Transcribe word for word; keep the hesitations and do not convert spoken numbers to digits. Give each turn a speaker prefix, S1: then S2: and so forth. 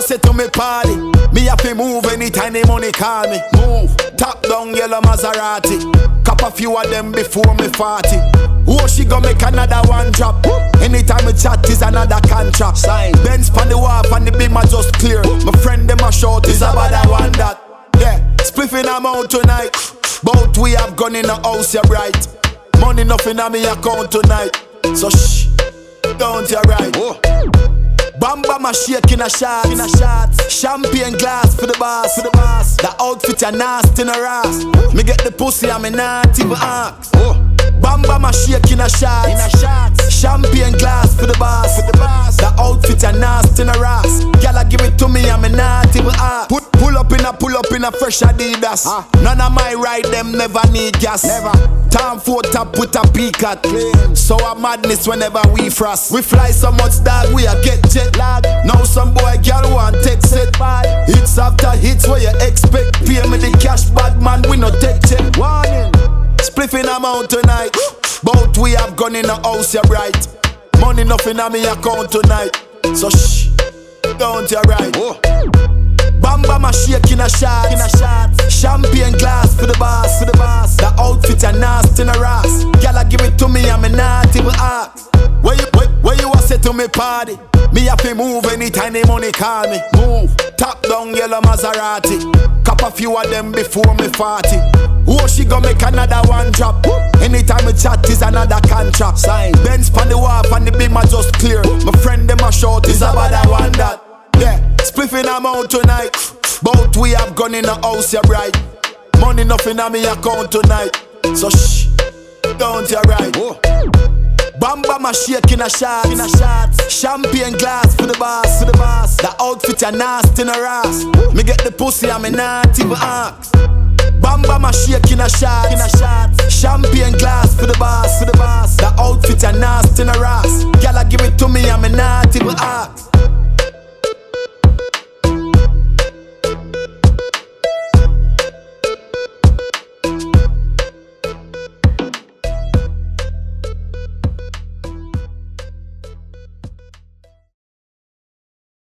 S1: a say to me party? Me have to move anytime the money call me. Move, top down yellow Maserati. Cop a few of them before me forty. Oh, she gon' make another one drop. Anytime we chat is another contract. Sign. Benz pon the wharf and the beam are just clear. My friend them a short is about that one that. Yeah, spliffing I'm out tonight. Both we have gone in the house, you're right. Money nothing on me account tonight. So shh, don't you right. Oh. Bamba my shaking a shot, in a shot. Champagne glass for the boss, for the boss. The outfit a nasty in a ass. Me get the pussy and me not even ask. Oh. Bamba my shaking a shot, in a shot. Champagne glass for the boss, for the boss. The outfit a nasty in a ass. Gyal give it to me and me not even ask. Put, pull up in a pull up in a fresh Adidas. Ah. None of my ride them never need gas. Never. Time for top with a peak at. So a madness whenever we frost. We fly so much dog we a get jet lag. Now some boy girl want take set. Hits after hits where you expect. Pay me the cash bad man we no take check. Warning. Spliffing amount tonight. Both we have gone in the house, you're right. Money nothing on me account tonight. So shh, don't you right. Oh. Bamba my shaking a shot, in a shot. Champagne glass for the boss, for the boss. The outfit a nasty in a ass. Gyal give it to me and me not even ask. Where you, where, where you a say to me party? Me have to move anytime the money call me. Move, top down yellow Maserati. Cop a few of them before me forty. Oh, she gon' make another one drop. Anytime we chat is another contract. Sign. Benz pon the wharf and the beam are just clear. My friend them a short is about that one that. Yeah, spliffing I'm out tonight. Both we have gone in the house, you're right. Money nothing on me account tonight. So shh, don't you right. Oh. Bamba my shaking a shot, in a shot. Champagne glass for the boss, for the boss. The outfit a nasty in a ass. Me get the pussy and me not even ask. Bamba my shaking a shot, in a shot. Champagne glass for the boss, for the boss. The outfit a nasty in a ass. Gyal give it to me and me not even ask.